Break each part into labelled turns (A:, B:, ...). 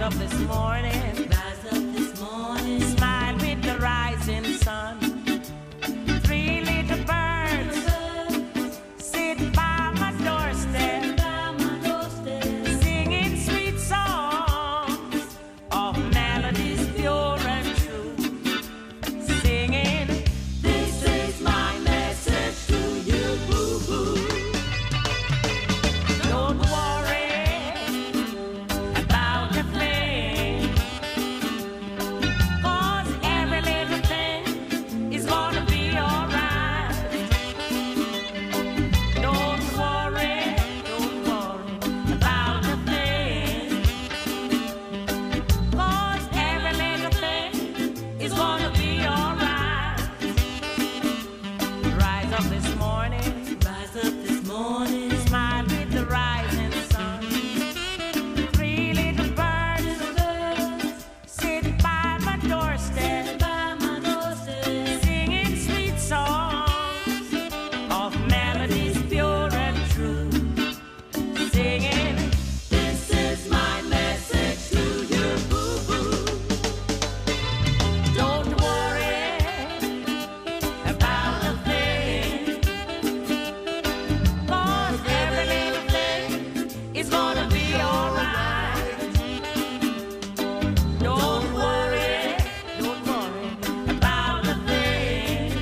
A: up this morning.
B: Rise up this morning.
A: Smile with the rising sun. Three little birds sit by my doorstep, singing sweet songs of melodies pure and true. Singing, this is my message to you. Don't worry about a thing, 'cause every little thing is gonna be alright. Don't worry about a thing, 'cause every little thing is gonna be alright. Rise up this morning.
B: Rise up this morning.
A: Smile with the rising sun. Three little birds sit by my doorstep, singing sweet songs of melodies pure and true. Singing, this is my message to you. Don't worry about a thing, 'cause every little thing is gonna be alright. Don't worry about a thing,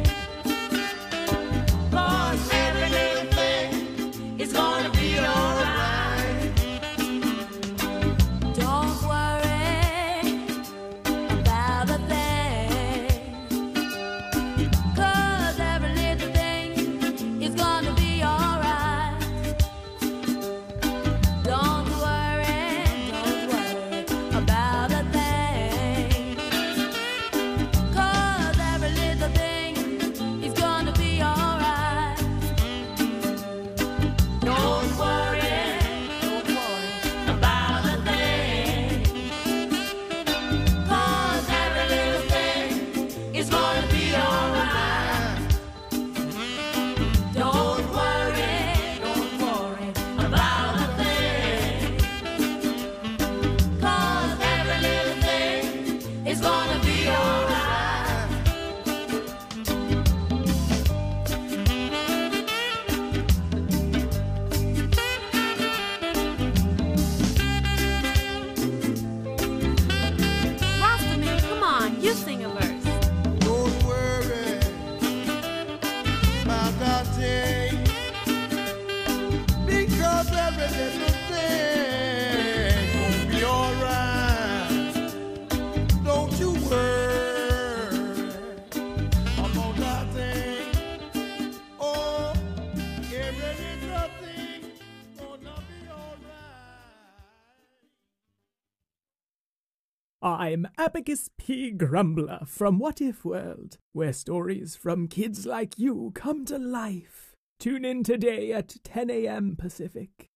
A: 'cause every little thing is gonna be alright.
B: Don't worry about a thing, 'cause every little thing is gonna be alright. Don't worry about a thing, 'cause every little thing is gonna be alright.
A: Don't worry about a thing, 'cause every little thing is gonna be alright. Don't worry about a thing, 'cause every little thing is gonna be alright.
B: Rastaman, come on, you sing a verse.
C: Don't worry about that thing, because every little thing gonna be alright. Don't you worry about that thing. Oh, every little thing gonna be alright.
D: I'm Abacus P. Grumbler from What If World, where stories from kids like you come to life. Tune in today at 10 a.m. Pacific.